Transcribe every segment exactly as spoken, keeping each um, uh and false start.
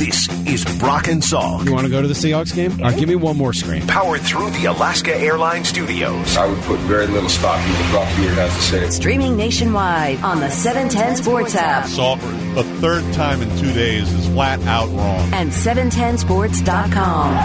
This is Brock and Salk. You want to go to the Seahawks game? All right, give me one more screen. Powered through the Alaska Airlines Studios. I would put very little stock in what Brock Beard has to say. Streaming nationwide on the seven ten Sports app. Salk, the third time in two days is flat out wrong. And seven ten sports dot com.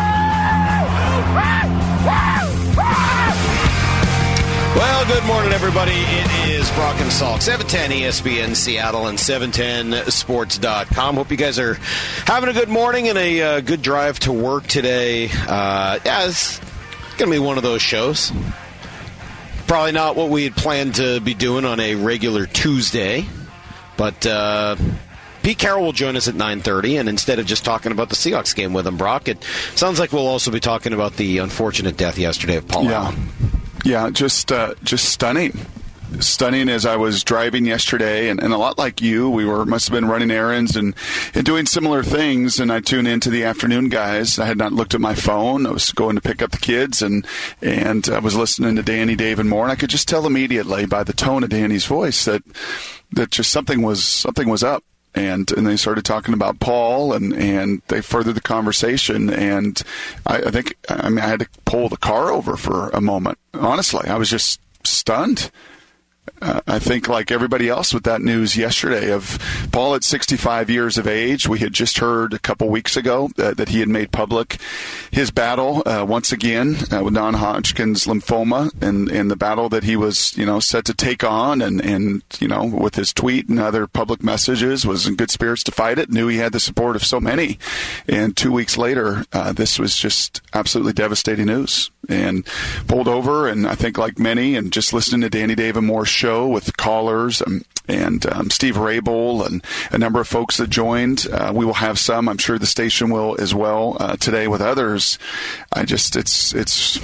Well, good morning, everybody. It is Brock and Salk, seven ten E S P N Seattle and seven ten sports dot com. Hope you guys are having a good morning and a uh, good drive to work today. Uh, yeah, it's going to be one of those shows. Probably not what we had planned to be doing on a regular Tuesday, but uh, Pete Carroll will join us at nine thirty, and instead of just talking about the Seahawks game with him, Brock, it sounds like we'll also be talking about the unfortunate death yesterday of Paul yeah. Allen. Yeah, just uh, just stunning. Stunning as I was driving yesterday, and, and a lot like you, we were must have been running errands and, and doing similar things, and I tuned into the afternoon guys. I had not looked at my phone. I was going to pick up the kids, and and I was listening to Danny, Dave, and more, and I could just tell immediately by the tone of Danny's voice that that just something was something was up. And and they started talking about Paul, and, and they furthered the conversation. And I, I think, I mean, I had to pull the car over for a moment. Honestly, I was just stunned. Uh, I think like everybody else with that news yesterday of Paul at sixty-five years of age. We had just heard a couple weeks ago uh, that he had made public his battle uh, once again uh, with non-Hodgkin's lymphoma, and, and the battle that he was, you know, set to take on, and, and, you know, with his tweet and other public messages was in good spirits to fight it, knew he had the support of so many. And two weeks later, uh, this was just absolutely devastating news. And pulled over, and I think like many, and just listening to Danny Dave and Moore's show with callers and, and um, Steve Rabel and a number of folks that joined. Uh, we will have some. I'm sure the station will as well uh, today with others. I just, it's, it's,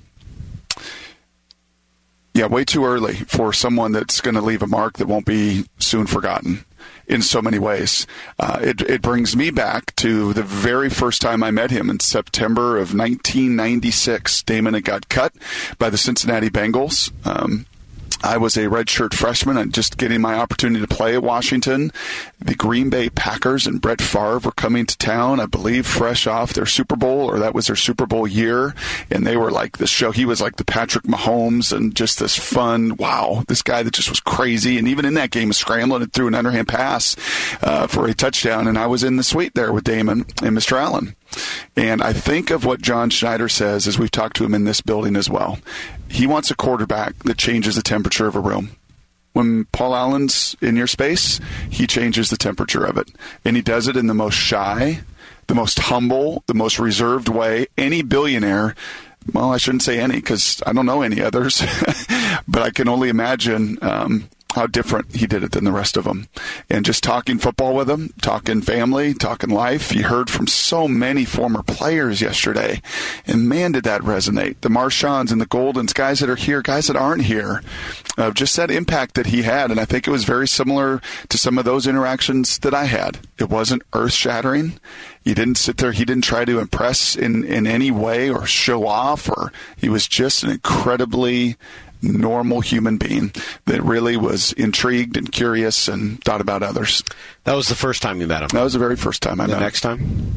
yeah, way too early for someone that's going to leave a mark that won't be soon forgotten. In so many ways. Uh, it, it brings me back to the very first time I met him in September of nineteen ninety-six. Damon had got cut by the Cincinnati Bengals. Um, I was a redshirt freshman and just getting my opportunity to play at Washington. The Green Bay Packers and Brett Favre were coming to town, I believe, fresh off their Super Bowl, or that was their Super Bowl year. And they were like the show. He was like the Patrick Mahomes, and just this fun, wow, this guy that just was crazy. And even in that game, was scrambling and threw an underhand pass uh, for a touchdown. And I was in the suite there with Damon and Mister Allen. And I think of what John Schneider says as we've talked to him in this building as well. He wants a quarterback that changes the temperature of a room. When Paul Allen's in your space, he changes the temperature of it. And he does it in the most shy, the most humble, the most reserved way. Any billionaire, well, I shouldn't say any because I don't know any others, but I can only imagine um, how different he did it than the rest of them. And just talking football with him, talking family, talking life. You heard from so many former players yesterday, and man, did that resonate. The Marshawn's and the Goldens, guys that are here, guys that aren't here, uh, just that impact that he had. And I think it was very similar to some of those interactions that I had. It wasn't earth-shattering. He didn't sit there. He didn't try to impress in, in any way or show off, or he was just an incredibly normal human being that really was intrigued and curious and thought about others. That was the first time you met him? That was the very first time I the met him. The next time?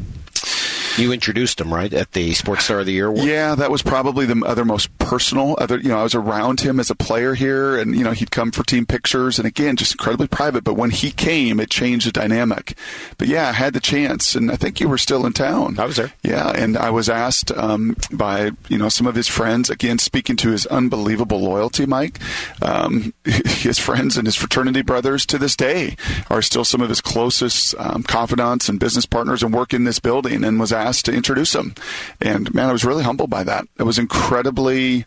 You introduced him, right, at the Sports Star of the Year Award? Yeah, that was probably the other most personal. Other, you know, I was around him as a player here, and, you know, he'd come for team pictures, and again, just incredibly private. But when he came, it changed the dynamic. But yeah, I had the chance, and I think you were still in town. I was there. Yeah, and I was asked um, by, you know, some of his friends, again, speaking to his unbelievable loyalty, Mike. Um, his friends and his fraternity brothers to this day are still some of his closest um, confidants and business partners and work in this building, and was asked to introduce him. And man, I was really humbled by that. I was incredibly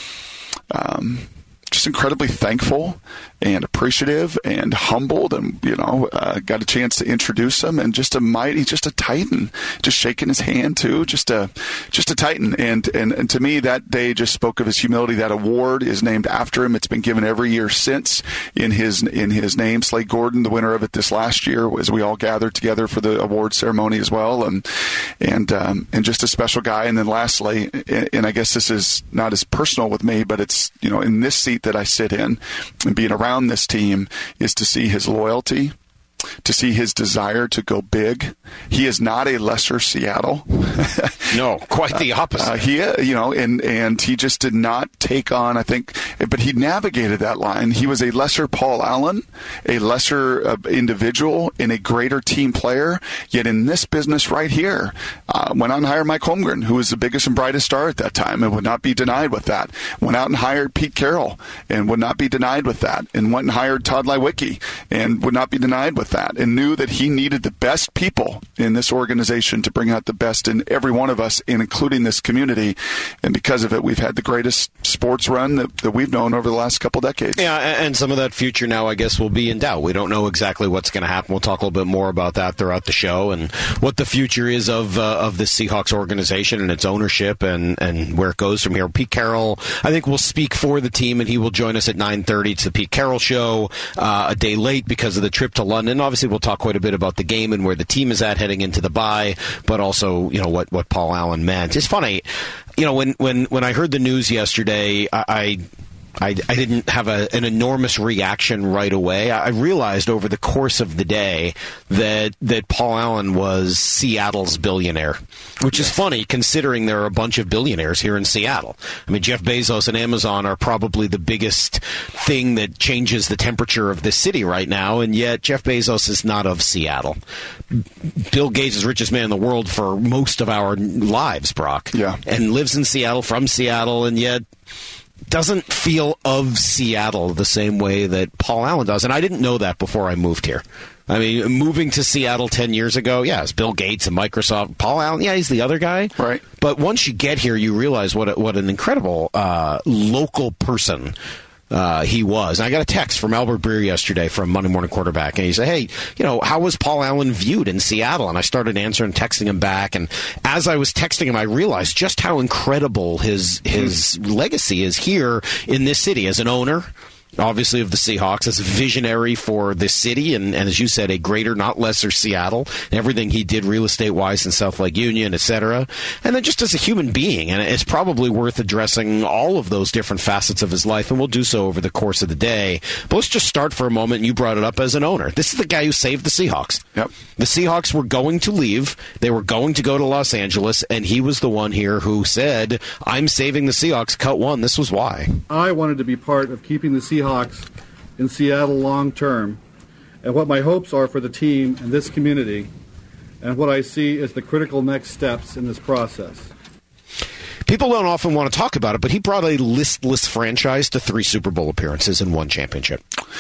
um, just incredibly thankful and appreciative and humbled, and, you know, uh, got a chance to introduce him, and just a mighty, just a titan, just shaking his hand too, just a, just a titan. And, and, and to me, that day just spoke of his humility. That award is named after him. It's been given every year since in his, in his name. Slade Gordon, the winner of it this last year, as we all gathered together for the award ceremony as well. And, and, um, and just a special guy. And then lastly, and, and I guess this is not as personal with me, but it's, you know, in this seat that I sit in and being around this team, is to see his loyalty to see his desire to go big. He is not a lesser Seattle. No, quite the opposite. Uh, he, you know, and, and he just did not take on, I think, but he navigated that line. He was a lesser Paul Allen, a lesser uh, individual, and a greater team player. Yet in this business right here, uh, went out and hired Mike Holmgren, who was the biggest and brightest star at that time, and would not be denied with that. Went out and hired Pete Carroll, and would not be denied with that. And went and hired Todd Lewicki, and would not be denied with that. And knew that he needed the best people in this organization to bring out the best in every one of us, and including this community. And because of it, we've had the greatest sports run that, that we've known over the last couple decades. Yeah, and some of that future now, I guess, will be in doubt. We don't know exactly what's going to happen. We'll talk a little bit more about that throughout the show and what the future is of uh, of the Seahawks organization and its ownership and, and where it goes from here. Pete Carroll, I think, will speak for the team, and he will join us at nine thirty. It's the Pete Carroll Show, uh, a day late because of the trip to London. Obviously, we'll talk quite a bit about the game and where the team is at heading into the bye, but also, you know, what, what Paul Allen meant. It's funny, you know, when, when, when I heard the news yesterday, I... I I, I didn't have a, an enormous reaction right away. I realized over the course of the day that that Paul Allen was Seattle's billionaire, which yes. is funny considering there are a bunch of billionaires here in Seattle. I mean, Jeff Bezos and Amazon are probably the biggest thing that changes the temperature of this city right now, and yet Jeff Bezos is not of Seattle. Bill Gates is the richest man in the world for most of our lives, Brock, yeah. and lives in Seattle, from Seattle, and yet doesn't feel of Seattle the same way that Paul Allen does. And I didn't know that before I moved here. I mean, moving to Seattle ten years ago, yeah, it's Bill Gates and Microsoft. Paul Allen, yeah, he's the other guy. Right. But once you get here, you realize what a, what an incredible uh, local person Uh, he was. And I got a text from Albert Breer yesterday from Monday Morning Quarterback, and he said, hey, you know, how was Paul Allen viewed in Seattle? And I started answering, texting him back, and as I was texting him, I realized just how incredible his his legacy is here in this city as an owner, obviously, of the Seahawks, as a visionary for this city, and, and as you said, a greater, not lesser Seattle, and everything he did real estate-wise in South Lake Union, et cetera. And then just as a human being, and it's probably worth addressing all of those different facets of his life, and we'll do so over the course of the day. But let's just start for a moment, and you brought it up as an owner. This is the guy who saved the Seahawks. Yep. The Seahawks were going to leave. They were going to go to Los Angeles, and he was the one here who said, I'm saving the Seahawks, cut one. This was why. I wanted to be part of keeping the Seahawks in Seattle long term, and what my hopes are for the team and this community, and what I see as the critical next steps in this process. People don't often want to talk about it, but he brought a listless franchise to three Super Bowl appearances and one championship.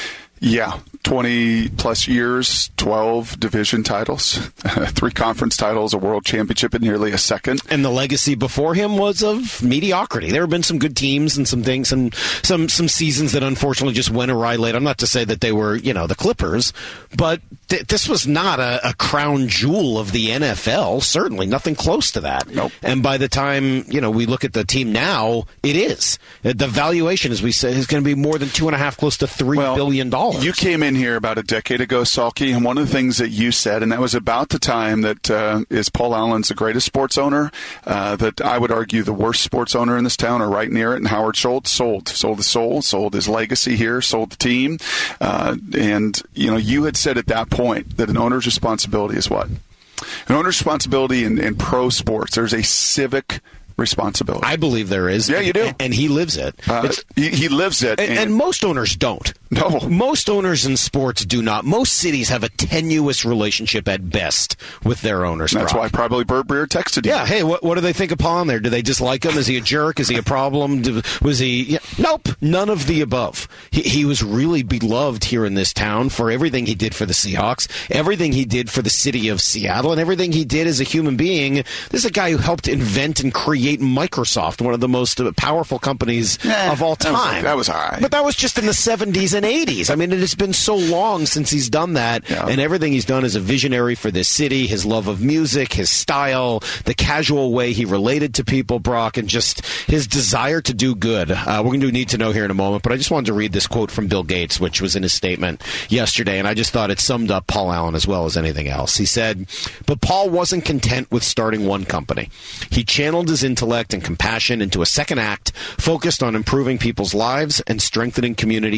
Yeah, twenty-plus years, twelve division titles, three conference titles, a world championship in nearly a second. And the legacy before him was of mediocrity. There have been some good teams and some things, and some, some seasons that unfortunately just went awry late. I'm not to say that they were, you know, the Clippers, but th- this was not a, a crown jewel of the N F L. Certainly nothing close to that. Nope. And by the time, you know, we look at the team now, it is. The valuation, as we said, is going to be more than two and a half, close to three well, billion dollars. You came in here about a decade ago, Salky, and one of the things that you said, and that was about the time that uh, is Paul Allen's the greatest sports owner, uh, that I would argue the worst sports owner in this town, or right near it, and Howard Schultz sold. Sold the soul, sold his legacy here, sold the team. Uh, and, you know, you had said at that point that an owner's responsibility is what? An owner's responsibility in, in pro sports, there's a civic responsibility. I believe there is. Yeah, you do. And he lives it. Uh, he, he lives it. And, and, and most owners don't. No. Most owners in sports do not. Most cities have a tenuous relationship at best with their owners. That's Brock. why probably Bert Breer texted you. Yeah, hey, what, what do they think of Paul there? Do they dislike him? Is he a jerk? Is he a problem? Do, was he... Yeah, nope, none of the above. He, he was really beloved here in this town for everything he did for the Seahawks, everything he did for the city of Seattle, and everything he did as a human being. This is a guy who helped invent and create Microsoft, one of the most powerful companies eh, of all time. That was, that was all right. But that was just in the seventies and eighties. I mean, it has been so long since he's done that, yeah. and everything he's done is a visionary for this city, his love of music, his style, the casual way he related to people, Brock, and just his desire to do good. Uh, we're going to do Need to Know here in a moment, but I just wanted to read this quote from Bill Gates, which was in his statement yesterday, and I just thought it summed up Paul Allen as well as anything else. He said, but Paul wasn't content with starting one company. He channeled his intellect and compassion into a second act focused on improving people's lives and strengthening communities in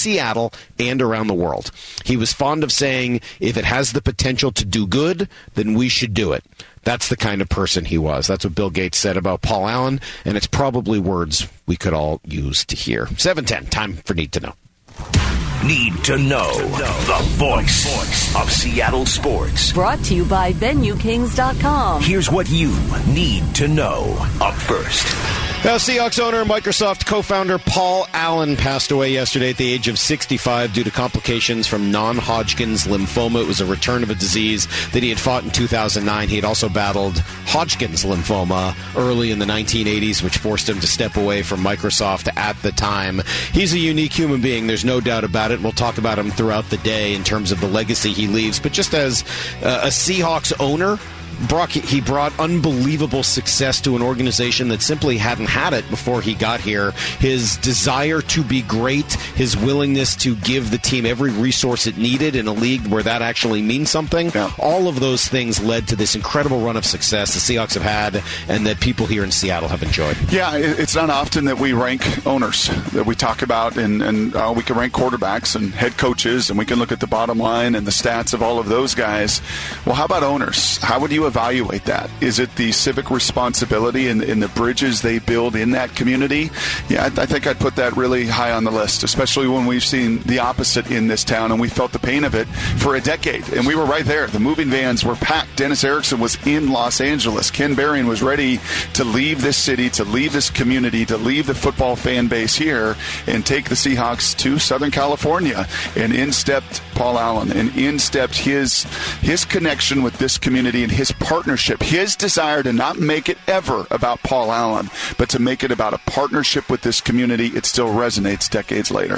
Seattle and around the world. He was fond of saying, if it has the potential to do good, then we should do it. That's the kind of person he was. That's what Bill Gates said about Paul Allen, and it's probably words we could all use to hear. seven ten, time for Need to Know. Need to know. The voice of Seattle sports. Brought to you by Venue Kings dot com. Here's what you need to know. Up first. Now, Seahawks owner and Microsoft co-founder Paul Allen passed away yesterday at the age of sixty-five due to complications from non-Hodgkin's lymphoma. It was a return of a disease that he had fought in two thousand nine. He had also battled Hodgkin's lymphoma early in the nineteen eighties, which forced him to step away from Microsoft at the time. He's a unique human being. There's no doubt about it. We'll talk about him throughout the day in terms of the legacy he leaves. But just as uh, a Seahawks owner, Brock, he brought unbelievable success to an organization that simply hadn't had it before he got here. His desire to be great, his willingness to give the team every resource it needed in a league where that actually means something, yeah. All of those things led to this incredible run of success the Seahawks have had and that people here in Seattle have enjoyed. Yeah, it's not often that we rank owners, that we talk about, and, and uh, we can rank quarterbacks and head coaches, and we can look at the bottom line and the stats of all of those guys. Well, how about owners? How would you evaluate that? Is it the civic responsibility and, and the bridges they build in that community? Yeah, I, I think I'd put that really high on the list, especially when we've seen the opposite in this town, and we felt the pain of it for a decade. And we were right there. The moving vans were packed. Dennis Erickson was in Los Angeles. Ken Berrien was ready to leave this city, to leave this community, to leave the football fan base here and take the Seahawks to Southern California. And in stepped Paul Allen, and in stepped his, his connection with this community and his partnership, his desire to not make it ever about Paul Allen, but to make it about a partnership with this community. It still resonates decades later.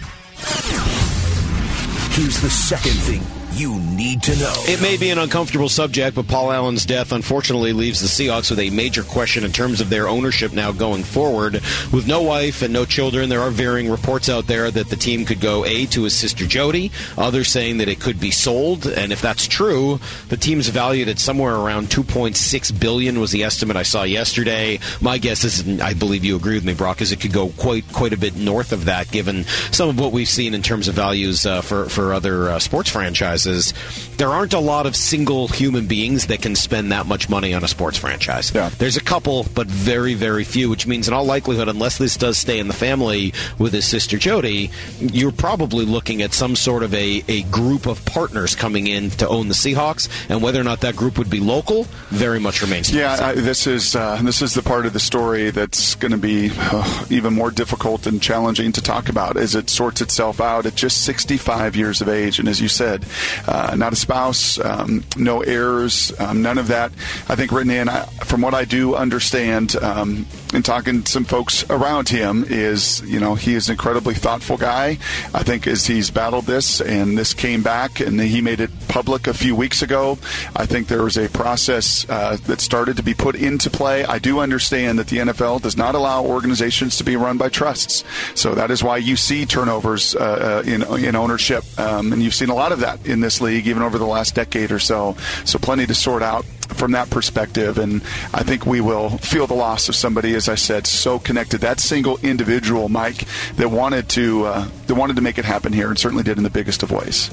Here's the second thing you need to know. It may be an uncomfortable subject, but Paul Allen's death unfortunately leaves the Seahawks with a major question in terms of their ownership now going forward. With no wife and no children, there are varying reports out there that the team could go A, to his sister Jody, others saying that it could be sold, and if that's true, the team's valued at somewhere around two point six billion dollars was the estimate I saw yesterday. My guess is, and I believe you agree with me, Brock, is it could go quite quite a bit north of that, given some of what we've seen in terms of values uh, for, for other uh, sports franchises. There aren't a lot of single human beings that can spend that much money on a sports franchise. Yeah. There's a couple, but very, very few, which means in all likelihood, unless this does stay in the family with his sister Jody, you're probably looking at some sort of a, a group of partners coming in to own the Seahawks, and whether or not that group would be local very much remains to be Yeah, seen. I, this is uh, this is the part of the story that's going to be uh, even more difficult and challenging to talk about as it sorts itself out at just sixty-five years of age. And as you said, uh, not a spouse, um, no heirs, um, none of that. I think written in, I, from what I do understand, um, in talking to some folks around him, is, you know, he is an incredibly thoughtful guy. I think as he's battled this and this came back and he made it public a few weeks ago, I think there was a process uh, that started to be put into play. I do understand that the N F L does not allow organizations to be run by trusts. So that is why you see turnovers uh, in, in ownership. Um, and you've seen a lot of that in this league, even over the last decade or so. So plenty to sort out from that perspective, and I think we will feel the loss of somebody, as I said, so connected. That single individual, Mike, that wanted to uh, that wanted to make it happen here, and certainly did in the biggest of ways.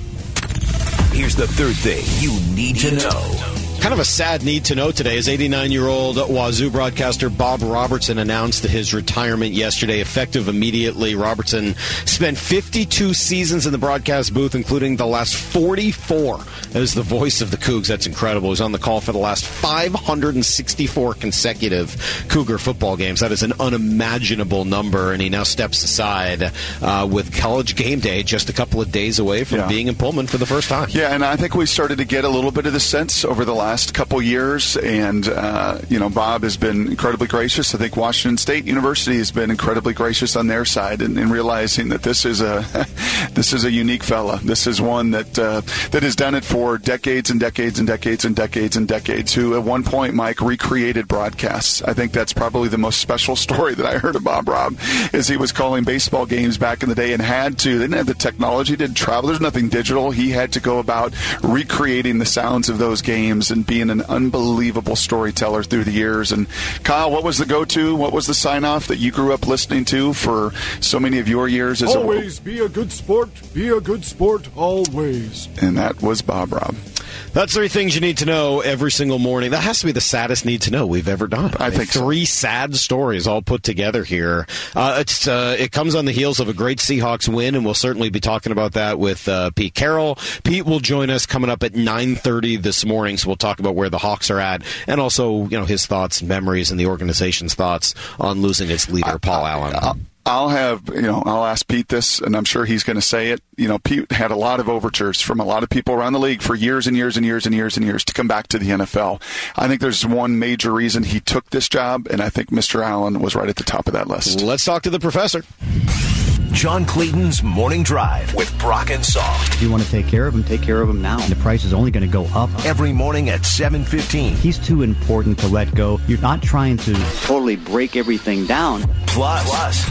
Here's the third thing you need to know. Kind of a sad need to know today as eighty-nine-year-old Wazoo broadcaster Bob Robertson announced his retirement yesterday, effective immediately. Robertson spent fifty-two seasons in the broadcast booth, including the last forty-four as the voice of the Cougs. That's incredible. He was on the call for the last five hundred sixty-four consecutive Cougar football games. That is an unimaginable number, and he now steps aside uh, with College Game Day just a couple of days away from yeah. being in Pullman for the first time. Yeah, and I think we started to get a little bit of the sense over the last couple years, and uh, you know, Bob has been incredibly gracious. I think Washington State University has been incredibly gracious on their side, in, in realizing that this is a this is a unique fella. This is one that uh, that has done it for decades and decades and decades and decades and decades. Who at one point, Mike, recreated broadcasts. I think that's probably the most special story that I heard of Bob Rob, is he was calling baseball games back in the day and had to. They didn't have the technology, didn't travel. There's nothing digital. He had to go about recreating the sounds of those games and and being an unbelievable storyteller through the years. And Kyle, what was the go-to? What was the sign-off that you grew up listening to for so many of your years? As always, a, be a good sport. Be a good sport always. And that was Bob Rob. That's three things you need to know every single morning. That has to be the saddest need to know we've ever done. I, I mean, think three so. sad stories all put together here. Uh, it's uh, it comes on the heels of a great Seahawks win, and we'll certainly be talking about that with uh, Pete Carroll. Pete will join us coming up at nine thirty this morning, so we'll talk about where the Hawks are at, and also you know his thoughts and memories and the organization's thoughts on losing its leader, I, Paul I, Allen. I, I'll have, you know, I'll ask Pete this, and I'm sure he's going to say it. You know, Pete had a lot of overtures from a lot of people around the league for years and years and years and years and years to come back to the N F L. I think there's one major reason he took this job, and I think Mister Allen was right at the top of that list. Let's talk to the professor. John Clayton's Morning Drive with Brock and Salk. If you want to take care of him, take care of him now. The price is only going to go up. Every morning at seven fifteen. He's too important to let go. You're not trying to totally break everything down. Plus, Plus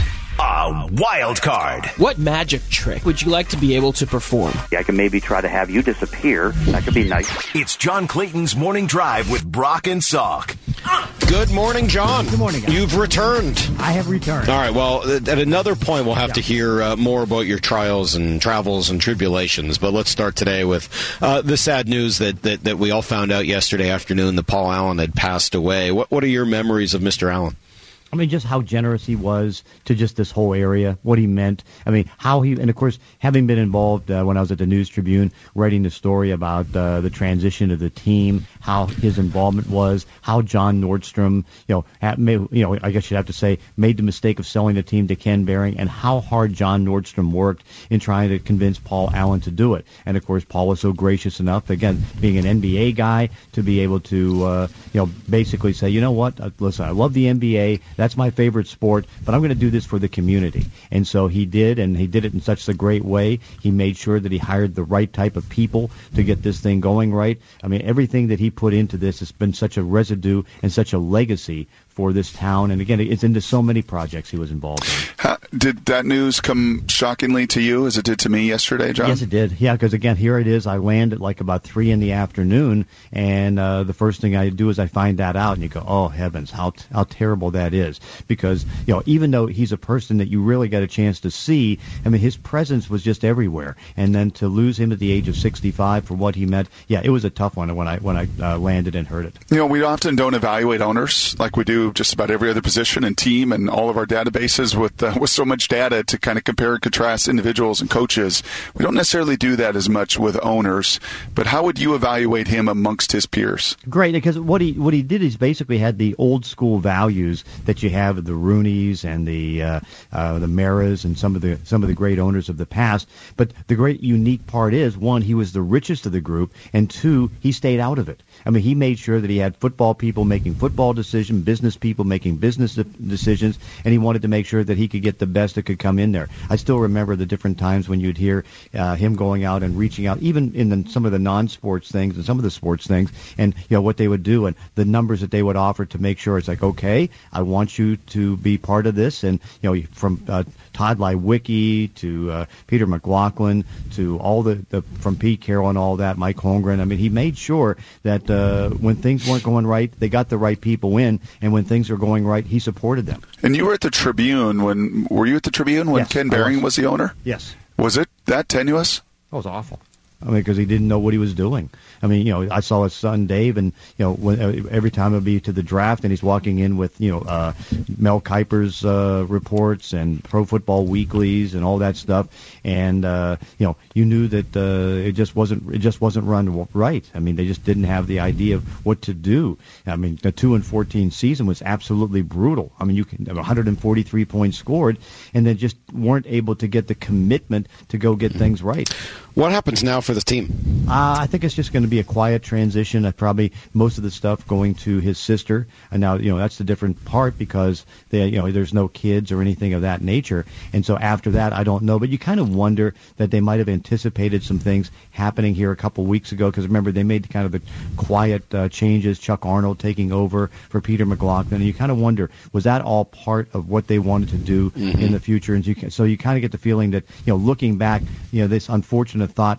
a wild card. What magic trick would you like to be able to perform? I can maybe try to have you disappear. That could be nice. It's John Clayton's Morning Drive with Brock and Salk. Good morning, John. Good morning, guys. You've returned. I have returned. All right, well, at another point, we'll have yeah. to hear uh, more about your trials and travels and tribulations, but let's start today with uh, the sad news that, that, that we all found out yesterday afternoon that Paul Allen had passed away. What, what are your memories of Mister Allen? I mean, just how generous he was to just this whole area, what he meant. I mean, how he, and of course, having been involved uh, when I was at the News Tribune, writing the story about uh, the transition of the team, how his involvement was, how John Nordstrom, you know, had, made, you know, I guess you'd have to say, made the mistake of selling the team to Ken Behring, and how hard John Nordstrom worked in trying to convince Paul Allen to do it. And of course, Paul was so gracious enough, again, being an N B A guy, to be able to, uh, you know, basically say, you know what, uh, listen, I love the N B A. That's my favorite sport, but I'm going to do this for the community. And so he did, and he did it in such a great way. He made sure that he hired the right type of people to get this thing going right. I mean, everything that he put into this has been such a residue and such a legacy for this town. And again, it's into so many projects he was involved in. How, did that news come shockingly to you as it did to me yesterday, John? Yes, it did. Yeah, because again, here it is. I land at like about three in the afternoon, and uh, the first thing I do is I find that out, and you go, oh, heavens, how how terrible that is. Because, you know, even though he's a person that you really got a chance to see, I mean, his presence was just everywhere. And then to lose him at the age of sixty-five for what he meant, yeah, it was a tough one when I when I uh, landed and heard it. You know, we often don't evaluate owners like we do just about every other position and team and all of our databases with uh, with so much data to kind of compare and contrast individuals and coaches. We don't necessarily do that as much with owners. But how would you evaluate him amongst his peers? Great, because what he what he did is basically had the old school values that you have of the Rooneys and the uh, uh, the Maras and some of the some of the great owners of the past. But the great unique part is, one, he was the richest of the group, and two, he stayed out of it. I mean, he made sure that he had football people making football decisions, business people making business de- decisions, and he wanted to make sure that he could get the best that could come in there. I still remember the different times when you'd hear uh, him going out and reaching out, even in the, some of the non-sports things and some of the sports things, and you know what they would do and the numbers that they would offer to make sure it's like, okay, I want you to be part of this. And you know, from uh, Todd Lywicki to uh, Peter McLaughlin to all the, the from Pete Carroll and all that, Mike Holmgren. I mean, he made sure that uh, when things weren't going right, they got the right people in, and when things were going right, he supported them. And you were at the Tribune when were you at the Tribune when yes, Ken Behring was. was the owner? Yes. Was it that tenuous? It was awful. I mean, because he didn't know what he was doing. I mean, you know, I saw his son Dave, and you know, when, uh, every time it'd be to the draft, and he's walking in with you know uh, Mel Kiper's uh, reports and Pro Football Weeklies and all that stuff, and uh, you know, you knew that uh, it just wasn't it just wasn't run right. I mean, they just didn't have the idea of what to do. I mean, the two and fourteen season was absolutely brutal. I mean, you can have one hundred forty-three points scored, and they just weren't able to get the commitment to go get things right. What happens now for the team? Uh, I think it's just going to be a quiet transition. Uh, probably most of the stuff going to his sister. And now, you know, that's the different part because they, you know, there's no kids or anything of that nature. And so after that, I don't know. But you kind of wonder that they might have anticipated some things happening here a couple weeks ago. Because remember, they made kind of the quiet uh, changes. Chuck Arnold taking over for Peter McLaughlin. And you kind of wonder, was that all part of what they wanted to do mm-hmm. in the future? And you can, so you kind of get the feeling that, you know, looking back, you know, this unfortunate thought was happening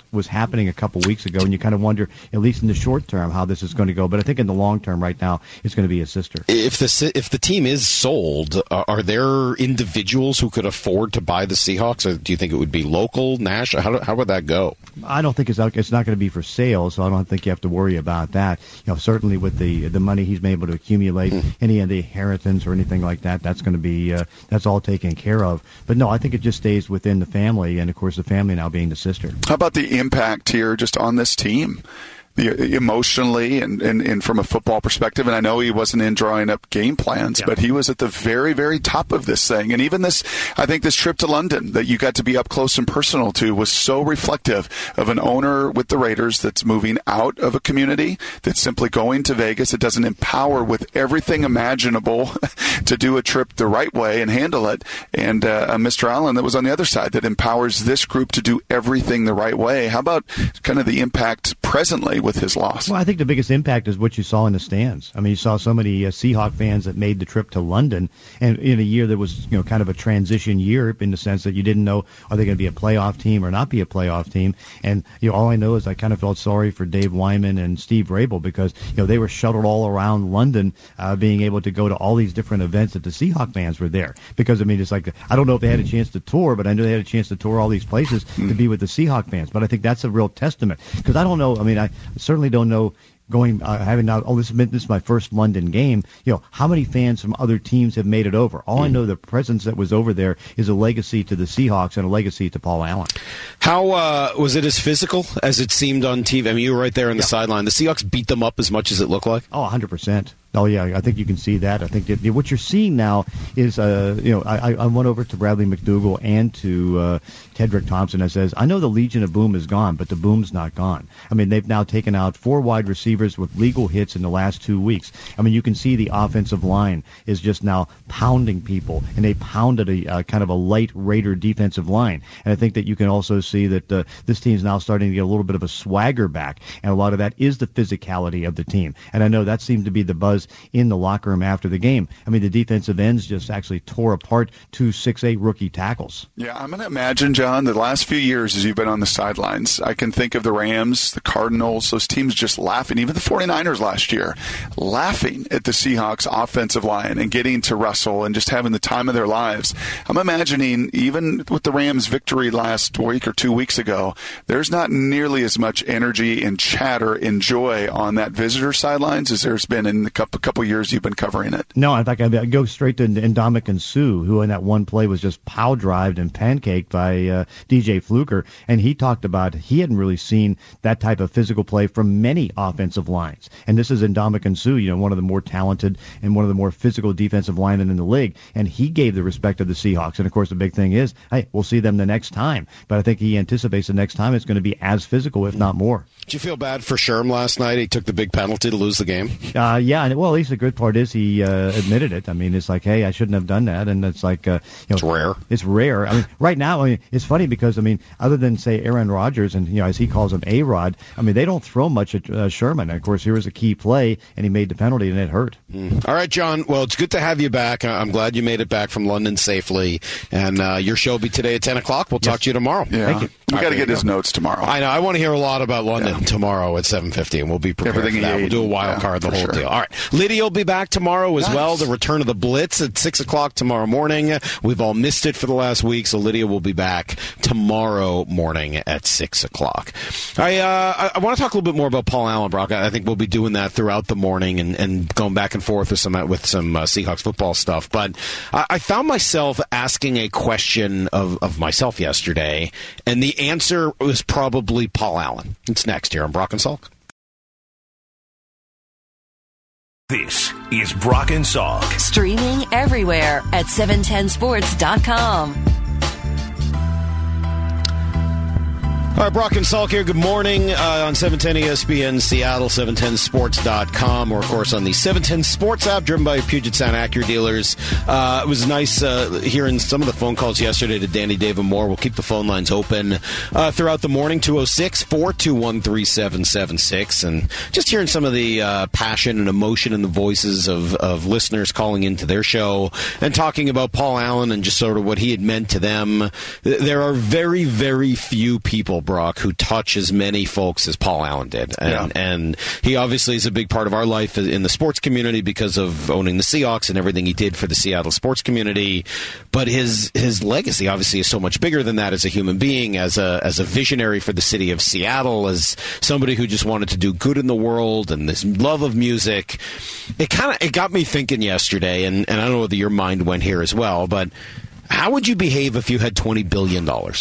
happening a couple weeks ago, and you kind of wonder, at least in the short term, how this is going to go. But I think in the long term, right now, it's going to be his sister. If the if the team is sold, uh, are there individuals who could afford to buy the Seahawks, or do you think it would be local, national? How, how would that go? I don't think it's out, it's not going to be for sale, so I don't think you have to worry about that. You know, certainly with the the money he's been able to accumulate, mm. any of the inheritance or anything like that, that's going to be uh, that's all taken care of. But no, I think it just stays within the family, and of course the family now being the sister. How about the impact here just on this team? The, emotionally and, and, and from a football perspective, and I know he wasn't in drawing up game plans, yeah. but he was at the very, very top of this thing. And even this, I think this trip to London that you got to be up close and personal to was so reflective of an owner with the Raiders that's moving out of a community, that's simply going to Vegas. It doesn't empower with everything imaginable to do a trip the right way and handle it. And uh, Mister Allen that was on the other side that empowers this group to do everything the right way. How about kind of the impact presently with his loss? Well, I think the biggest impact is what you saw in the stands. I mean, you saw so many uh, Seahawk fans that made the trip to London, and in a year that was, you know, kind of a transition year in the sense that you didn't know, are they going to be a playoff team or not be a playoff team? And, you know, all I know is I kind of felt sorry for Dave Wyman and Steve Rabel because, you know, they were shuttled all around London, uh, being able to go to all these different events that the Seahawk fans were there. Because, I mean, it's like, I don't know if they had a chance to tour, but I know they had a chance to tour all these places mm. to be with the Seahawk fans. But I think that's a real testament. Because I don't know, I mean, I certainly don't know going uh, having now oh this is, this is my first London game, you know, how many fans from other teams have made it over? All mm. I know, the presence that was over there is a legacy to the Seahawks and a legacy to Paul Allen. How uh, was it as physical as it seemed on T V? I mean, you were right there on the yeah. sideline. The Seahawks beat them up as much as it looked like? Oh, one hundred percent. Oh, yeah, I think you can see that. I think that what you're seeing now is, uh, you know, I, I went over to Bradley McDougall and to uh, Tedrick Thompson and says, I know the Legion of Boom is gone, but the boom's not gone. I mean, they've now taken out four wide receivers with legal hits in the last two weeks. I mean, you can see the offensive line is just now pounding people, and they pounded a uh, kind of a light Raider defensive line. And I think that you can also see that uh, this team's now starting to get a little bit of a swagger back, and a lot of that is the physicality of the team. And I know that seemed to be the buzz in the locker room after the game. I mean, the defensive ends just actually tore apart two six eight rookie tackles. Yeah, I'm going to imagine, John, the last few years as you've been on the sidelines, I can think of the Rams, the Cardinals, those teams just laughing, even the 49ers last year, laughing at the Seahawks offensive line and getting to Russell and just having the time of their lives. I'm imagining, even with the Rams' victory last week or two weeks ago, there's not nearly as much energy and chatter and joy on that visitor sidelines as there's been in the couple, couple years you've been covering it. No, in fact, I go straight to Ndamukong Suh, who in that one play was just pow-drived and pancaked by uh, D J Fluker, and he talked about he hadn't really seen that type of physical play from many offensive lines. And this is Ndamukong Suh, you know, one of the more talented and one of the more physical defensive linemen in the league, and he gave the respect of the Seahawks. And, of course, the big thing is, hey, we'll see them the next time. But I think he anticipates the next time it's going to be as physical, if not more. Did you feel bad for Sherm last night? He took the big penalty to lose the game. Uh, yeah, and well, at least the good part is he uh, admitted it. I mean, it's like, hey, I shouldn't have done that, and it's like, uh, you know, it's rare. It's rare. I mean, right now, I mean, it's funny because I mean, other than say Aaron Rodgers and you know, as he calls him, A-Rod, I mean, they don't throw much at uh, Sherman. And of course, here was a key play, and he made the penalty, and it hurt. Mm. All right, John. Well, it's good to have you back. I'm glad you made it back from London safely, and uh, your show will be today at ten o'clock. We'll yes. talk to you tomorrow. Yeah. Thank you. We got to get his go. notes tomorrow. I know. I want to hear a lot about London yeah. tomorrow at seven fifty, and we'll be prepared Everything for that. We'll do a wild yeah, card, the whole sure. deal. All right. Lydia will be back tomorrow as nice. well. The return of the Blitz at six o'clock tomorrow morning. We've all missed it for the last week, so Lydia will be back tomorrow morning at six o'clock. I, uh, I, I want to talk a little bit more about Paul Allen, Brock. I think we'll be doing that throughout the morning and, and going back and forth with some, with some uh, Seahawks football stuff. But I, I found myself asking a question of, of myself yesterday, and the answer was probably Paul Allen. It's next here on Brock and Salk. This is Brock and Salk. Streaming everywhere at seven ten sports dot com. All right, Brock and Salk here. Good morning uh, on seven ten E S P N Seattle, seven ten sports dot com, or, of course, on the seven ten Sports app, driven by Puget Sound Acura dealers. Uh, it was nice uh, hearing some of the phone calls yesterday to Danny David Moore. We'll keep the phone lines open uh, throughout the morning, two oh six, four two one, three seven seven six. And just hearing some of the uh, passion and emotion in the voices of, of listeners calling into their show and talking about Paul Allen and just sort of what he had meant to them. There are very, very few people, Brock, who touch as many folks as Paul Allen did. And, Yeah. and he obviously is a big part of our life in the sports community because of owning the Seahawks and everything he did for the Seattle sports community. But his his legacy obviously is so much bigger than that as a human being, as a as a visionary for the city of Seattle, as somebody who just wanted to do good in the world and this love of music. It kind of it got me thinking yesterday, and, and I don't know whether your mind went here as well, but how would you behave if you had twenty billion dollars?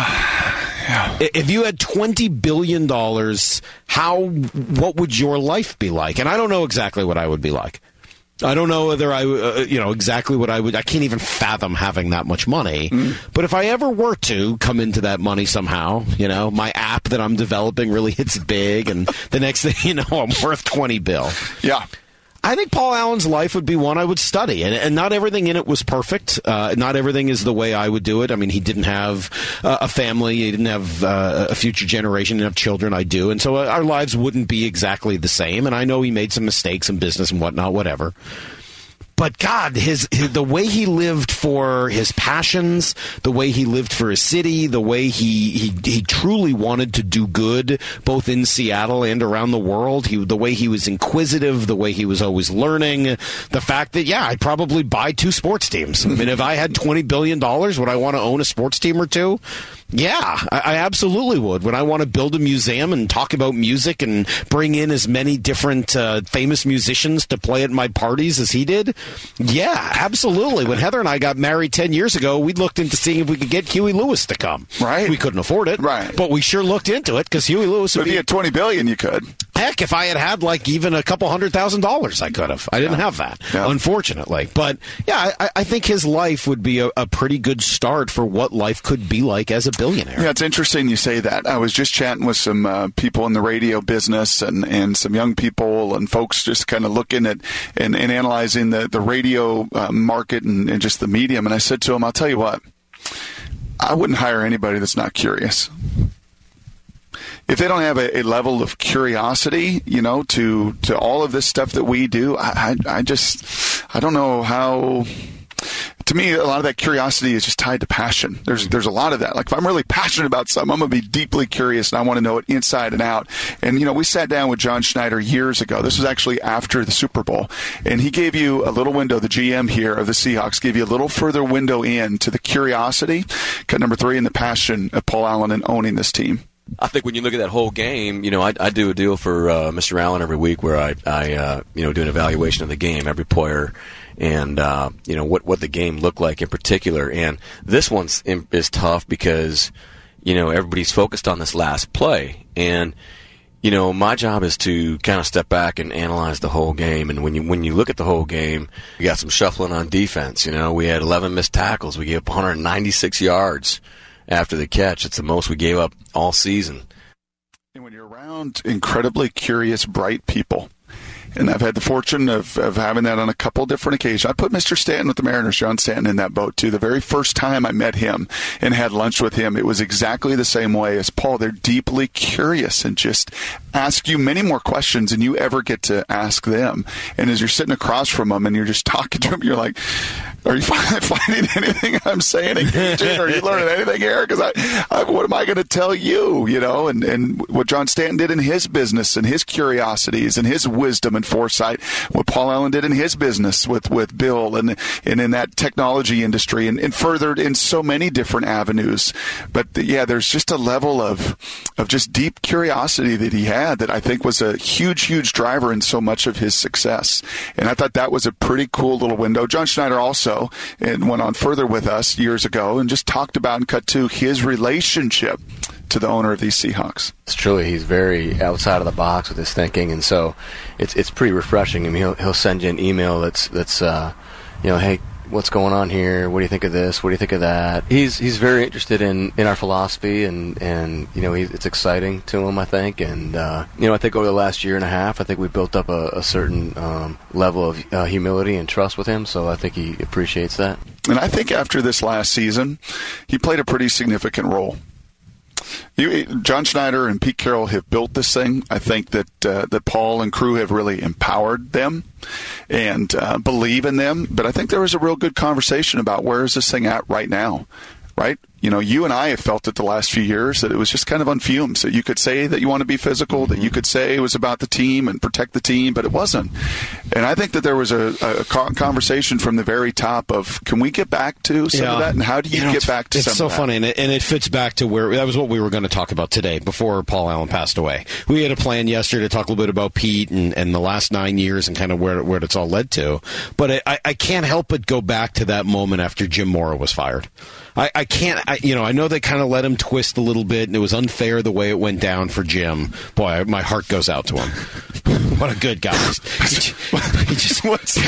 Yeah. If you had twenty billion dollars, how what would your life be like? And I don't know exactly what I would be like. I don't know whether I, uh, you know, exactly what I would. I can't even fathom having that much money. Mm. But if I ever were to come into that money somehow, you know, my app that I'm developing really hits big, and the next thing you know, I'm worth twenty bill. Yeah. I think Paul Allen's life would be one I would study, and, and not everything in it was perfect. Uh, not everything is the way I would do it. I mean, he didn't have uh, a family, he didn't have uh, a future generation, he didn't have children. I do, and so our lives wouldn't be exactly the same. And I know he made some mistakes in business and whatnot, whatever. But God, his, his the way he lived for his passions, the way he lived for his city, the way he, he he truly wanted to do good, both in Seattle and around the world. He the way he was inquisitive, the way he was always learning, the fact that yeah, I'd probably buy two sports teams. I mean, if I had twenty billion dollars, would I want to own a sports team or two? Yeah, I, I absolutely would. Would I want to build a museum and talk about music and bring in as many different uh, famous musicians to play at my parties as he did? Yeah, absolutely. When Heather and I got married ten years ago, we looked into seeing if we could get Huey Lewis to come. Right. We couldn't afford it. Right. But we sure looked into it because Huey Lewis would but if be... you had twenty billion dollars, you could. Heck, if I had had like even a couple hundred thousand dollars, I could have. I didn't yeah. have that, yeah. unfortunately. But yeah, I, I think his life would be a, a pretty good start for what life could be like as a billionaire. Yeah, it's interesting you say that. I was just chatting with some uh, people in the radio business and, and some young people and folks just kind of looking at and, and analyzing the, the radio uh, market and, and just the medium. And I said to them, I'll tell you what, I wouldn't hire anybody that's not curious. If they don't have a, a level of curiosity, you know, to, to all of this stuff that we do, I, I, I just, I don't know how, to me, a lot of that curiosity is just tied to passion. There's, there's a lot of that. Like if I'm really passionate about something, I'm going to be deeply curious and I want to know it inside and out. And, you know, we sat down with John Schneider years ago. This was actually after the Super Bowl. And he gave you a little window, the G M here of the Seahawks gave you a little further window in to the curiosity, cut number three, and the passion of Paul Allen in owning this team. I think when you look at that whole game, you know, I, I do a deal for uh, Mister Allen every week where I, I uh, you know, do an evaluation of the game, every player, and, uh, you know, what, what the game looked like in particular. And this one is tough because, you know, everybody's focused on this last play. And, you know, my job is to kind of step back and analyze the whole game. And when you when you look at the whole game, we got some shuffling on defense. You know, we had eleven missed tackles. We gave up one hundred ninety-six yards. After the catch. It's the most we gave up all season. And when you're around incredibly curious, bright people, and I've had the fortune of, of having that on a couple different occasions. I put Mister Stanton with the Mariners, John Stanton, in that boat, too. The very first time I met him and had lunch with him, it was exactly the same way as Paul. They're deeply curious and just ask you many more questions than you ever get to ask them. And as you're sitting across from them and you're just talking to them, you're like, are you finding anything I'm saying engaging? Are you learning anything here? Because I, I, what am I going to tell you? You know, and, and what John Stanton did in his business and his curiosities and his wisdom and foresight, what Paul Allen did in his business with, with Bill and and in that technology industry and, and furthered in so many different avenues. But the, yeah, there's just a level of of just deep curiosity that he had that I think was a huge, huge driver in so much of his success. And I thought that was a pretty cool little window. John Schneider also and went on further with us years ago and just talked about and cut to his relationship to the owner of these Seahawks. It's truly, he's very outside of the box with his thinking, and so it's it's pretty refreshing. I mean, he'll he'll send you an email that's that's uh, you know, hey, what's going on here? What do you think of this? What do you think of that? He's he's very interested in, in our philosophy, and, and you know, he's, it's exciting to him, I think. And, uh, you know, I think over the last year and a half, I think we've built up a, a certain um, level of uh, humility and trust with him, so I think he appreciates that. And I think after this last season, he played a pretty significant role. You, John Schneider and Pete Carroll have built this thing. I think that uh, that Paul and crew have really empowered them and uh, believe in them. But I think there was a real good conversation about where is this thing at right now. right? You know, you and I have felt it the last few years that it was just kind of on fumes, that you could say that you want to be physical, that you could say it was about the team and protect the team, but it wasn't. And I think that there was a, a conversation from the very top of, can we get back to some yeah. of that? And how do you, you know, get back to some so of that? It's so funny, and it, and it fits back to where, that was what we were going to talk about today before Paul Allen passed away. We had a plan yesterday to talk a little bit about Pete and, and the last nine years and kind of where, where it's all led to. But I, I can't help but go back to that moment after Jim Mora was fired. I, I can't, I, you know, I know they kind of let him twist a little bit, and it was unfair the way it went down for Jim. Boy, I, my heart goes out to him. What a good guy. He just, what's,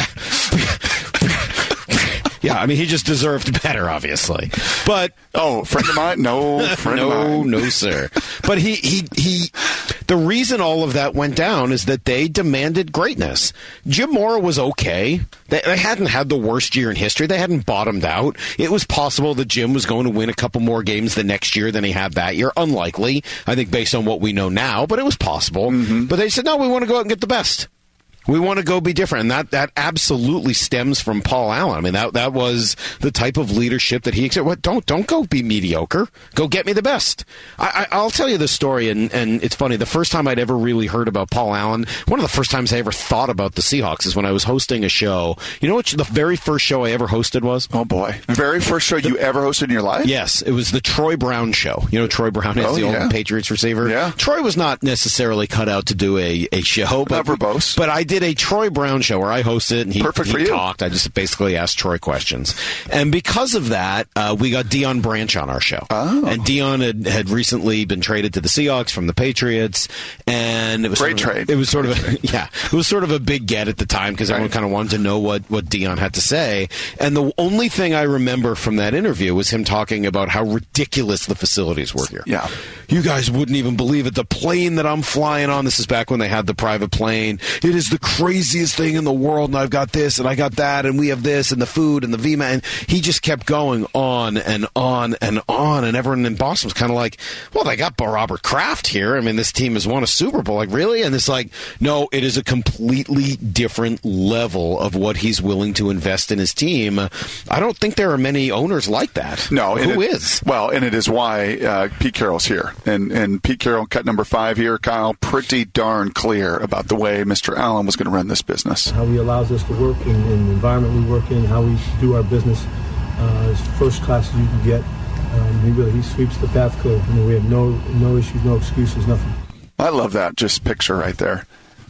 yeah, I mean, he just deserved better, obviously. But oh, friend of mine, no, friend no, of mine, no, sir. But he, he, he. The reason all of that went down is that they demanded greatness. Jim Mora was okay. They, they hadn't had the worst year in history. They hadn't bottomed out. It was possible that Jim was going to win a couple more games the next year than he had that year. Unlikely, I think, based on what we know now. But it was possible. Mm-hmm. But they said, no, we want to go out and get the best. We want to go be different, and that, that absolutely stems from Paul Allen. I mean, that that was the type of leadership that he accepted. What? Don't don't go be mediocre. Go get me the best. I, I, I'll tell you this story, and, and it's funny. The first time I'd ever really heard about Paul Allen, one of the first times I ever thought about the Seahawks is when I was hosting a show. You know what the very first show I ever hosted was? Oh, boy. The very first show you ever hosted in your life? Yes. It was the Troy Brown Show. You know Troy Brown is oh, the yeah. old Patriots receiver? Yeah. Troy was not necessarily cut out to do a, a show. But, not verbose. But I did a Troy Brown show where I hosted and he, Perfect he for you. talked. I just basically asked Troy questions. And because of that, uh, we got Deion Branch on our show. Oh. And Deion had, had recently been traded to the Seahawks from the Patriots. And it was Great sort of, trade. It was sort of a, yeah, it was sort of a big get at the time because everyone right. kind of wanted to know what, what Deion had to say. And the only thing I remember from that interview was him talking about how ridiculous the facilities were here. Yeah. You guys wouldn't even believe it. The plane that I'm flying on, this is back when they had the private plane. It is the craziest thing in the world, and I've got this, and I got that, and we have this, and the food, and the V M A. And he just kept going on and on and on, and everyone in Boston was kind of like, well, they got Robert Kraft here. I mean, this team has won a Super Bowl. Like, really? And it's like, no, it is a completely different level of what he's willing to invest in his team. I don't think there are many owners like that. No. Who it, is? Well, and it is why uh, Pete Carroll's here. And, and Pete Carroll, cut number five here, Kyle, pretty darn clear about the way Mister Allen was going to run this business. How he allows us to work in, in the environment we work in, how we do our business uh, as first class as you can get. Um, he really he sweeps the path clear. I mean, we have no no issues, no excuses, nothing. I love that just picture right there.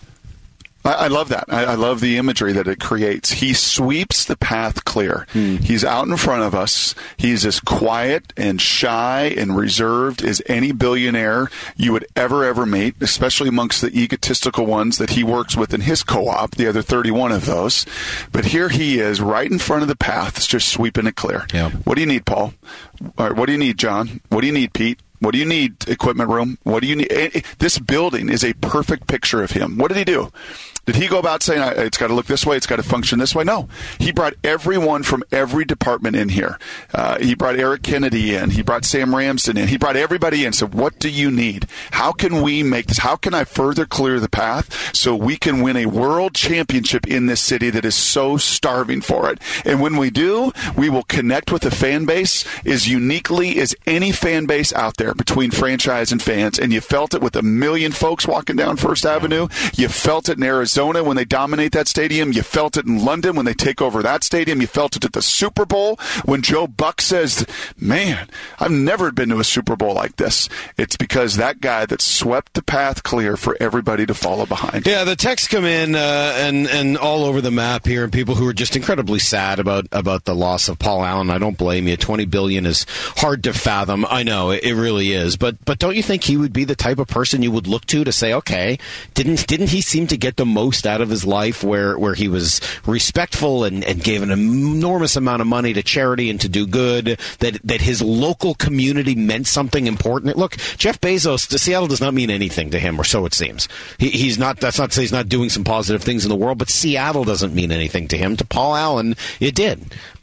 I, I love that. I, I love the imagery that it creates. He sweeps the path clear. Hmm. He's out in front of us. He's as quiet and shy and reserved as any billionaire you would ever, ever meet, especially amongst the egotistical ones that he works with in his co-op, the other thirty-one of those. But here he is right in front of the path, just sweeping it clear. Yeah. What do you need, Paul? All right, what do you need, John? What do you need, Pete? What do you need, equipment room? What do you need? This building is a perfect picture of him. What did he do? Did he go about saying, it's got to look this way, it's got to function this way? No. He brought everyone from every department in here. Uh, he brought Eric Kennedy in. He brought Sam Ramsden in. He brought everybody in. So what do you need? How can we make this? How can I further clear the path so we can win a world championship in this city that is so starving for it? And when we do, we will connect with a fan base as uniquely as any fan base out there between franchise and fans. And you felt it with a million folks walking down First Avenue. You felt it in Arizona when they dominate that stadium. You felt it in London when they take over that stadium. You felt it at the Super Bowl when Joe Buck says, man, I've never been to a Super Bowl like this. It's because that guy that swept the path clear for everybody to follow behind. Yeah, the texts come in uh, and, and all over the map here, and people who are just incredibly sad about, about the loss of Paul Allen. I don't blame you. twenty billion dollars is hard to fathom. I know, it, it really is. But but don't you think he would be the type of person you would look to to say, okay, didn't didn't he seem to get the most out of his life where, where he was respectful and, and gave an enormous amount of money to charity and to do good, that that his local community meant something important? Look, Jeff Bezos, to Seattle does not mean anything to him, or so it seems. He, he's not. That's not to say he's not doing some positive things in the world, but Seattle doesn't mean anything to him. To Paul Allen, it did.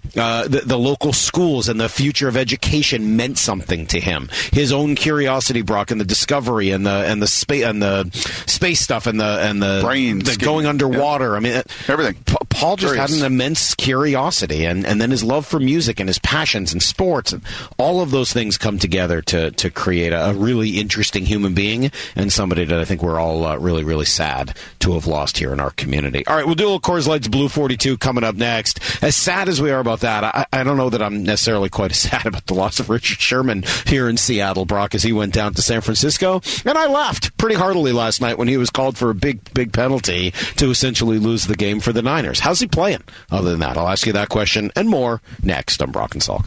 uh, the, the local schools and the future of education meant something to him. His own curiosity, Brock, and the discovery and the and the space and the space stuff and the and the, Brain the skin. going underwater. Yeah. I mean, everything. P- Paul just Curious. had an immense curiosity, and, and then his love for music and his passions and sports, and all of those things come together to to create a, a really interesting human being and somebody that I think we're all uh, really really sad to have lost here in our community. All right, we'll do a little Coors Light's Blue forty-two coming up next. As sad as we are about that, I, I don't know that I'm necessarily quite as sad about the loss of Richard Sherman here in Seattle, Brock, as he went down to San Francisco. And I laughed pretty heartily last night when he was called for a big, big penalty to essentially lose the game for the Niners. How's he playing? Other than that, I'll ask you that question and more next on Brock and Salk.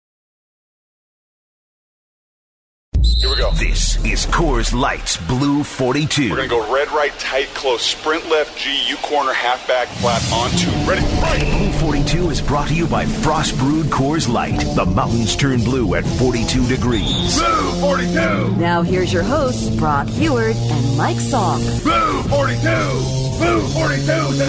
Here we go. This is Coors Light's Blue forty-two. We're going to go red, right, tight, close, sprint left, G, U corner, halfback, flat, on two. Ready, right. Blue forty-two is brought to you by Frost Brewed Coors Light. The mountains turn blue at forty-two degrees. Blue forty-two. Now here's your hosts, Brock Heward and Mike Salk. Blue forty-two. Blue forty-two.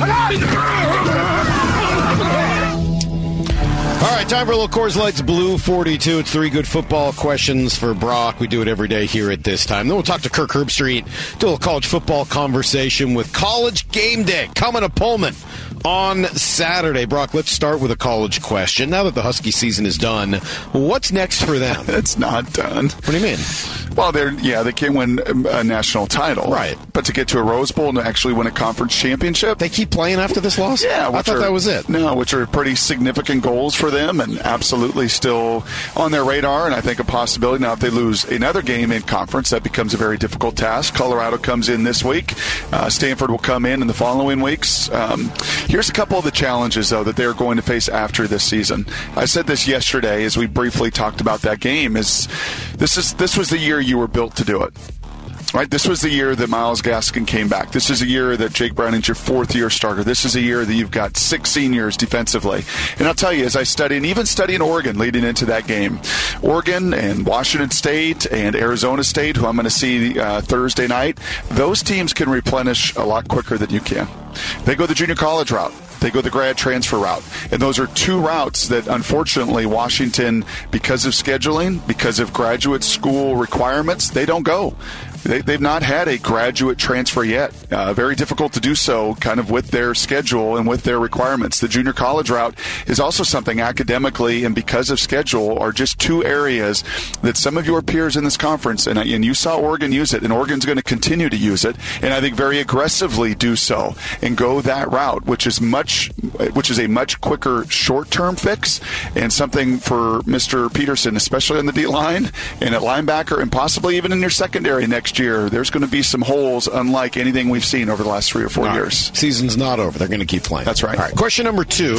All right, time for a little Coors Light's Blue forty-two. It's three good football questions for Brock. We do it every day here at this time. Then we'll talk to Kirk Herbstreit, do a little college football conversation with College Game Day coming to Pullman on Saturday. Brock, let's start with a college question. Now that the Husky season is done, what's next for them? It's not done. What do you mean? Well, they're yeah, they can't win a national title, right? But to get to a Rose Bowl and to actually win a conference championship, they keep playing after this loss. Yeah, I thought are, that was it. No, which are pretty significant goals for them, and absolutely still on their radar. And I think a possibility now if they lose another game in conference, that becomes a very difficult task. Colorado comes in this week. Uh, Stanford will come in in the following weeks. Um, here's a couple of the challenges though that they're going to face after this season. I said this yesterday as we briefly talked about that game. Is this is this was the year you were built to do it. Right, this was the year that Myles Gaskin came back. This is a year that Jake Browning's your fourth-year starter. This is a year that you've got six seniors defensively. And I'll tell you, as I study, and even studying Oregon leading into that game, Oregon and Washington State and Arizona State, who I'm going to see uh, Thursday night, those teams can replenish a lot quicker than you can. They go the junior college route. They go the grad transfer route. And those are two routes that, unfortunately, Washington, because of scheduling, because of graduate school requirements, they don't go. They, they've not had a graduate transfer yet. Uh, very difficult to do so kind of with their schedule and with their requirements. The junior college route is also something academically and because of schedule are just two areas that some of your peers in this conference, and, and you saw Oregon use it, and Oregon's going to continue to use it, and I think very aggressively do so and go that route, which is much, which is a much quicker short-term fix and something for Mister Peterson, especially on the D-line and at linebacker and possibly even in your secondary next year. There's going to be some holes unlike anything we've seen over the last three or four All years. Right. Season's not over. They're going to keep playing. That's right. All right. Question number two.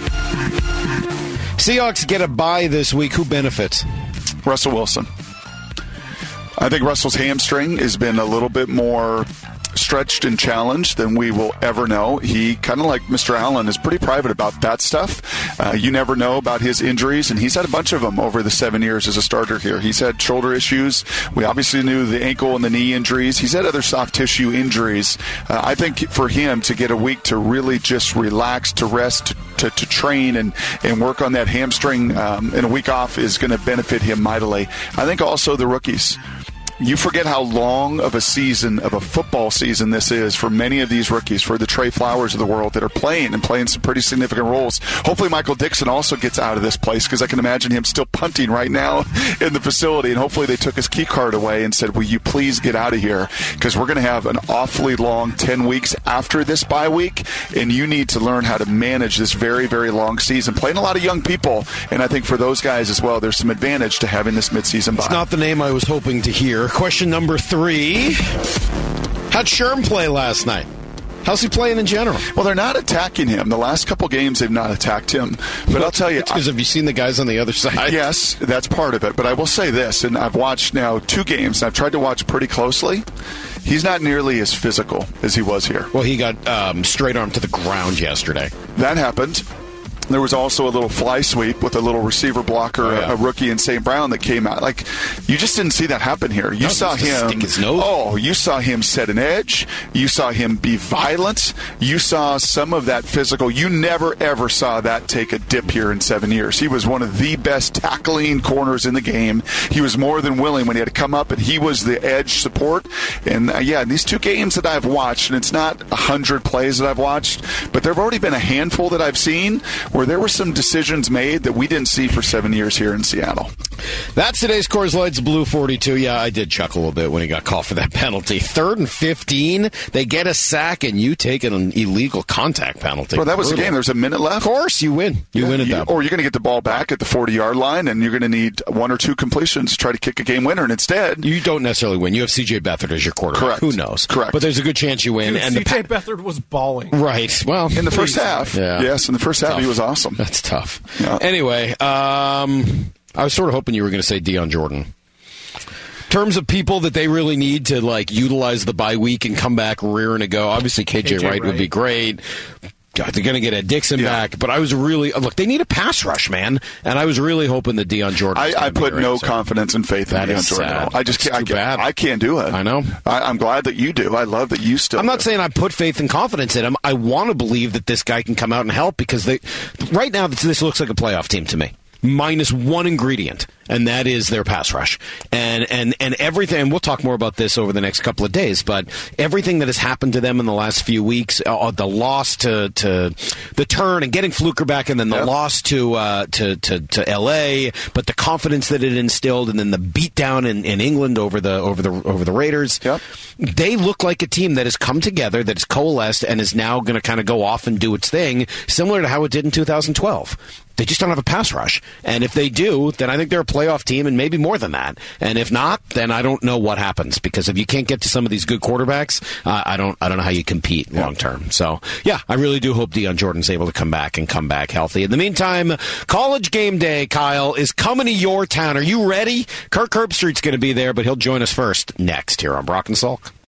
Seahawks get a bye this week. Who benefits? Russell Wilson. I think Russell's hamstring has been a little bit more stretched and challenged than we will ever know. He, kind of like Mister Allen, is pretty private about that stuff. Uh, you never know about his injuries, and he's had a bunch of them over the seven years as a starter here. He's had shoulder issues. We obviously knew the ankle and the knee injuries. He's had other soft tissue injuries. Uh, I think for him to get a week to really just relax, to rest, to, to, to train and, and work on that hamstring um, and a week off is going to benefit him mightily. I think also the rookies. You forget how long of a season, of a football season this is for many of these rookies, for the Trey Flowers of the world that are playing and playing some pretty significant roles. Hopefully Michael Dixon also gets out of this place because I can imagine him still punting right now in the facility, and hopefully they took his key card away and said, will you please get out of here because we're going to have an awfully long ten weeks after this bye week, and you need to learn how to manage this very, very long season. Playing a lot of young people, and I think for those guys as well, there's some advantage to having this midseason bye. It's not the name I was hoping to hear. Question number three. How'd Sherm play last night? How's he playing in general? Well, they're not attacking him. The last couple games, they've not attacked him. But well, I'll tell you. Because have you seen the guys on the other side? Yes, that's part of it. But I will say this, and I've watched now two games, and I've tried to watch pretty closely. He's not nearly as physical as he was here. Well, he got um, straight arm to the ground yesterday. That happened. There was also a little fly sweep with a little receiver blocker, oh, yeah. a, a rookie in Saint Brown that came out. Like, you just didn't see that happen here. You no, saw him stick his nose. Oh, you saw him set an edge. You saw him be violent. You saw some of that physical. You never ever saw that take a dip here in seven years. He was one of the best tackling corners in the game. He was more than willing when he had to come up, and he was the edge support. And uh, yeah, these two games that I've watched, and it's not a hundred plays that I've watched, but there have already been a handful that I've seen where there were some decisions made that we didn't see for seven years here in Seattle. That's today's Coors Light's Blue forty-two. Yeah, I did chuckle a bit when he got called for that penalty. Third and fifteen, they get a sack, and you take an illegal contact penalty. Well, that was Brutal. the game. There's a minute left. Of course, you win. You yeah, win at you, that. Or you're going to get the ball back at the forty-yard line, and you're going to need one or two completions to try to kick a game winner. And instead, you don't necessarily win. You have C J Beathard as your quarterback. Correct. Who knows? Correct. But there's a good chance you win. Dude, and C J the pa- Beathard was balling. Right. Well, in the first please. half. Yeah. Yes, in the first half, tough. he was awesome. That's tough. Yeah. Anyway, um, I was sort of hoping you were going to say Dion Jordan. In terms of people that they really need to like utilize the bye week and come back rearing to go, obviously K J, K J Wright, Wright would be great. God, they're going to get Ed Dixon yeah. back, but I was really look. They need a pass rush, man, and I was really hoping that Dion Jordan. I, I put no answer. confidence and faith that in Dion Jordan. Sad. I just That's can't, too I, can't, bad. I can't do it. I know. I, I'm glad that you do. I love that you still. I'm not do. saying I put faith and confidence in him. I want to believe that this guy can come out and help because they. Right now, this, this looks like a playoff team to me. Minus one ingredient, and that is their pass rush. And and and everything, and we'll talk more about this over the next couple of days, but everything that has happened to them in the last few weeks, uh, the loss to, to the turn and getting Fluker back, and then the yep. loss to, uh, to to to L A, but the confidence that it instilled, and then the beatdown in, in England over the over the over the Raiders. Yep. They look like a team that has come together, that has coalesced, and is now going to kind of go off and do its thing, similar to how it did in two thousand twelve. They just don't have a pass rush. And if they do, then I think they're a playoff team and maybe more than that. And if not, then I don't know what happens. Because if you can't get to some of these good quarterbacks, uh, I don't I don't know how you compete long term. So, yeah, I really do hope Dion Jordan's able to come back and come back healthy. In the meantime, College Game Day, Kyle, is coming to your town. Are you ready? Kirk Herbstreit's going to be there, but he'll join us first next here on Brock and Salk.